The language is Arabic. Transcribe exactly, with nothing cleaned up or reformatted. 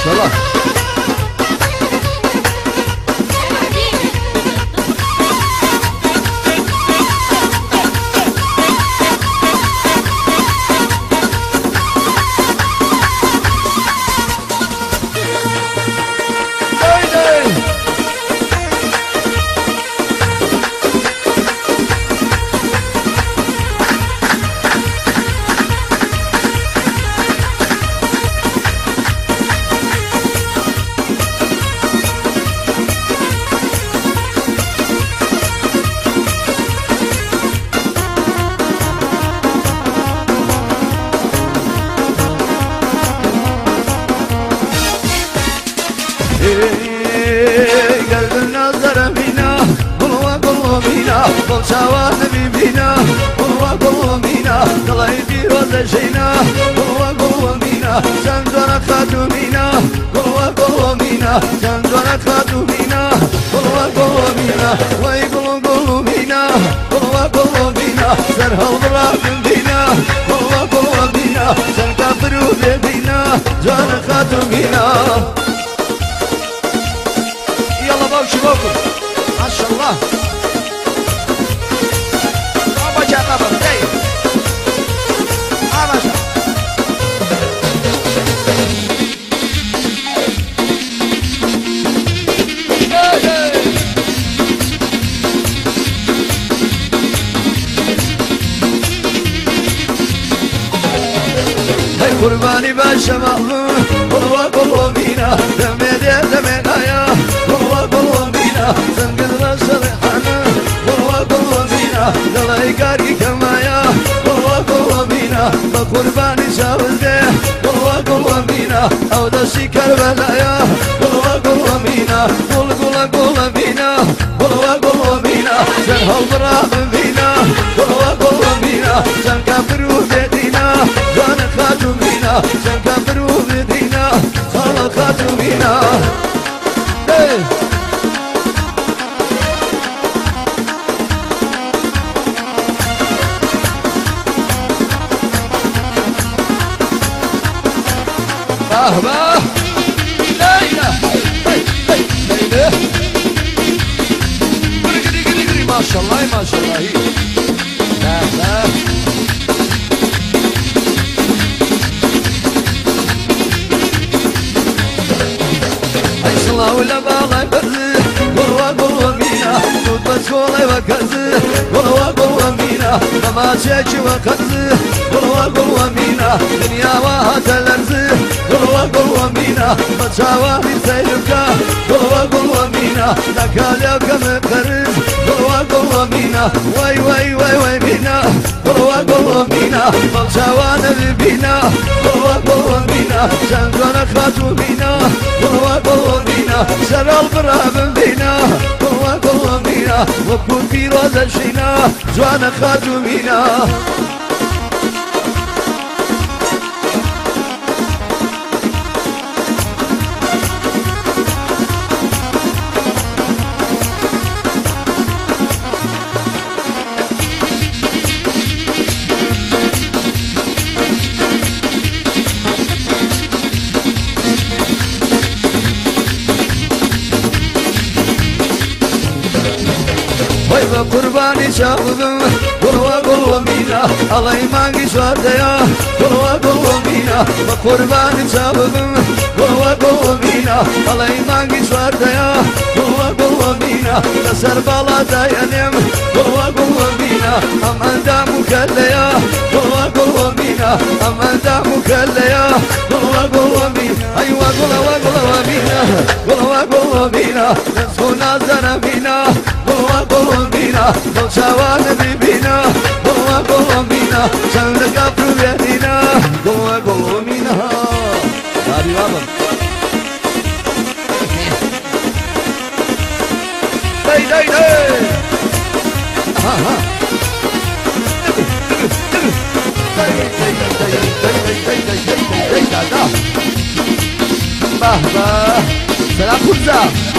شاء الله. قلب النظر فينا قلوة قلوة فينا قل شوات بينا قلوة قلوة فينا طلعتي وزشينا قلوة قلوة فينا سندنا خاتو فينا قلوة قلوة فينا سندنا خاتو فينا قلوة قلوة فينا ويقلوا قلوا فينا قلوة قلوة فينا سرها الضراب فينا قلوة قلوة فينا سنكفروا فينا جانا خاتو فينا شبابكم ما شاء الله. بابا جا بابا جاي ما شاء هاي قرباني بالشباب قلوة قلوة فينا دمي دمي يا زنقل راسل حنا قلوة قلوة فينا دلعي كاري كمايا قلوة قلوة فينا بقرباني شاوزده قلوة قلوة فينا او دسي كربلايا قلوة قلوة فينا قل قل قل فينا قلوة قلوة فينا سرها الضراب فينا قلوة قلوة فينا سنكفروا بدينا زان خاتو فينا سنكفروا بدينا صار خاتو فينا. باه ليلى ليلى قري قري قري قري ما شاء الله ما شاء الله. لا لا عيش الله ولا باغي برزي قلوة قلوة مينا توت بسولي وكزي قلوة قلوة مينا ما شيكي وكزي قلوة قلوة مينا دنيا واها تلرزي قلوة قلوة مينا بتشاوي سيركا قلوة قلوة مينا نكاليا كم قريب قلوة قلوة مينا واي واي واي واي مينا قلوة قلوة مينا بتشاوي بينا قلوة قلوة مينا شنقنا خاتو بينا قلوة قلوة مينا سر البراب بينا قلوة قلوة مينا وكون في روز الشينا جوانا خاتو بينا. قرباني شاوذم قلوة قلوة مينا الله يمانجي شوارديا قلوة قلوة مينا قرباني شاوذم قلوة قلوة مينا الله يمانجي شوارديا قلوة قلوة مينا تسر بالا داينم قلوة قلوة مينا أم أنت مكليا قلوة قلوة مينا أم أنت مكليا قلوة قلوة مينا أيوة قلوة قلوة مينا قلوة قلوة مينا نسخنا زنا مينا قلوة قلوة مينا قل شوان بيبينا قلوة قلوة مينا شنك أفرو بيدينا قلوة قلوة مينا. هاري بابا داي داي داي ها ها باه باه سلام فرزة